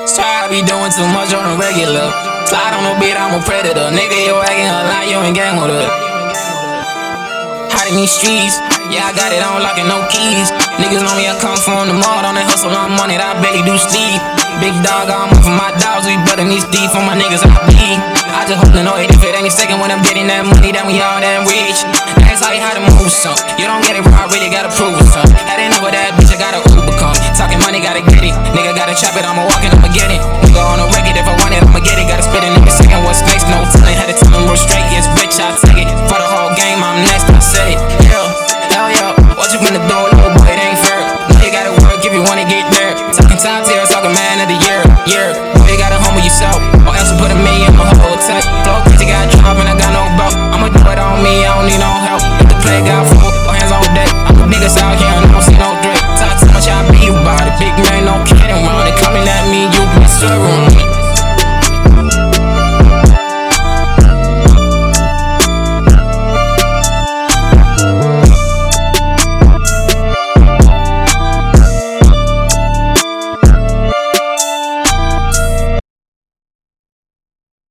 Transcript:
Swear I be doing too much on the regular. Slide on the beat, I'm a predator. Nigga, you acting a lot, you ain't gang with it. Hot in these streets, yeah, I got it on lock and no keys. Niggas know me, I come from the mall, on that hustle, I'm money, that I barely do sleep. Big dog, I'm up for my dogs, we butting these deep for my niggas, I bleed. I just hope to know it if it any second when I'm getting that money, then we all damn rich. That's how you how to move some. You don't get it right, I really gotta prove it, son. That ain't over that bitch, I gotta Uber come. Talking money, gotta get it. Nigga gotta chop it, I'ma walk it, I'ma get it. Nigga on the record, if I want it, I'ma get it. Gotta spit it, nigga second, what's next? No telling, had to tell him real straight, yes, bitch, I take it. For the whole game, I'm next, I said it. Yeah, hell yeah, what you finna do, little boy, it ain't fair. Now you gotta work if you wanna get there. Talking top tier, talking man of the year. Boy, you gotta humble yourself, or else you put a million on the whole tech. Flow crazy, got drop and I got no belt. I'ma do it on me, I don't need no help. If the play got full, hands on deck. I'm the biggest out here, and I don't see no Drake. Talk too much, I be about it. Big man, no kidding around it. Coming at me, you be serving.